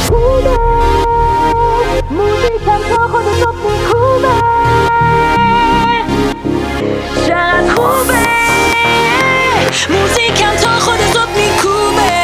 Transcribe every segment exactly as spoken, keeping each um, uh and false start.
خوبه موزیکم تا خودت میکوبه، چقدر خوبه موزیکم تا خودت میکوبه.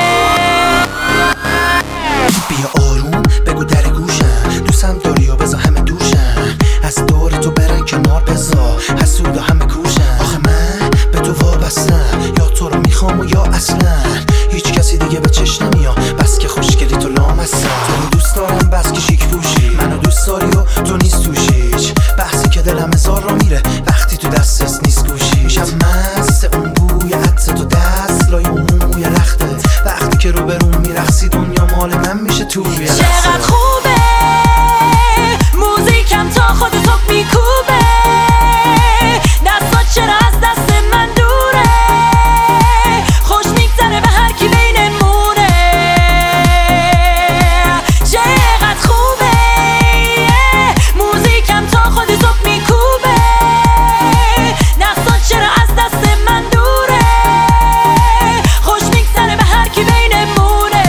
بیا آروم بگو در گوشم، دوستم داری و بذار همه دوشم، از دور تو برن کنار بذار حسود و همه کوشم. آخه من به تو وابستم، یا تو رو میخوام و یا اصلا هیچ کسی دیگه به چشم نمیاد، بس که خوشگلی تو لامستم. تو رو دوست دارم بس که شیک پوشی، منو دوست داری و تو نیست توش هیچ بحثی که دلم هزار را میره وقتی تو دستت نیست گوشی. میشم مست اون بوی عطر تو دست لای اون موی رختت، وقتی که رو برون میرقصی دنیا مال من میشه تو روی رقصت. چقدر خوبه موزیکم تا خودتو میکوبه، دستات چرا از دست من دوره، خوش میگذره به هر کی بینمونه. چقدر خوبه موزیکم تا خودتو میکوبه، دستات چرا از دست من دوره، خوش میگذره به هر کی بینمونه.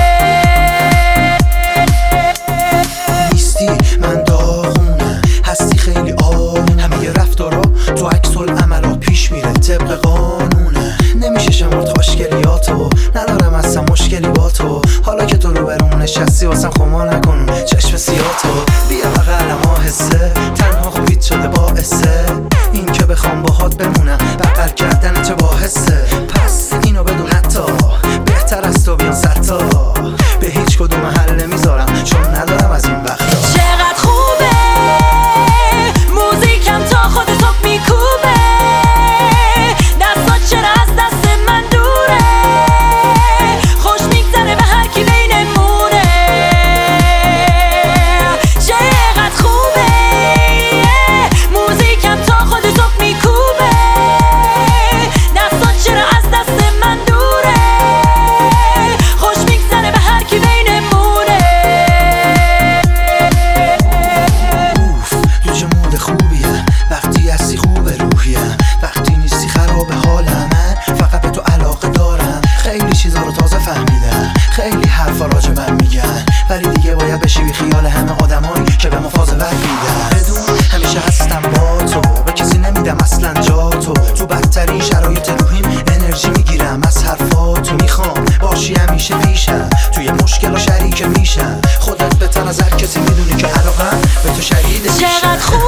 نیستی من داغونه، هستی خیلی آروم، همه رفتارا تو عکس العملا پیش میره طبق قانونه. نمیشه شمرد خوشگلیاتو، ندارم اصلا مشکلی با تو، حالا که تو رو برون نشستی واسم خما نکن چشم سیاتو. بیا بغلم آهسته، تنها خوبیت شده باعثه این که بخوام باهات بمونم، بغل کردن چه باحثه. پس اینو بدون حتی بهتر از تو بیان ستا، به هیچ کدوم محل نمیذارم چون ندارم از این وقتا. چقدر خوبه موزیکم تا خودتو میکوبه، دستات چرا از دست من دوره، خوش میگذره به هر کی بینمونه. چقدر خوبه موزیکم تا خودتو میکوبه، دستات چرا از دست من دوره، خوش میگذره به هر کی بینمونه. اوف تو چه مود خوبیه، وقتی هستی خوبه روحیم، وقتی نیستی خراب حالم. من فقط به تو علاقه دارم، خیلی چیزا رو تازه فهمیدم، خیلی حرفا راجع من میگن، ولی دیگه باید بشی بی خیال همه آدمایی که به مفاز وفیدن. بدون همیشه هستم با تو، به کسی نمیدم اصلا جا تو، تو بدترین شرایط روحیم انرژی میگیرم از حرفاتو، میخوام باشی همیشه پیشم، توی مشکل و شریک میشم، خودت بهتر از هر کسی میدونی که علاقم به تو شدیده. چقدر خوبه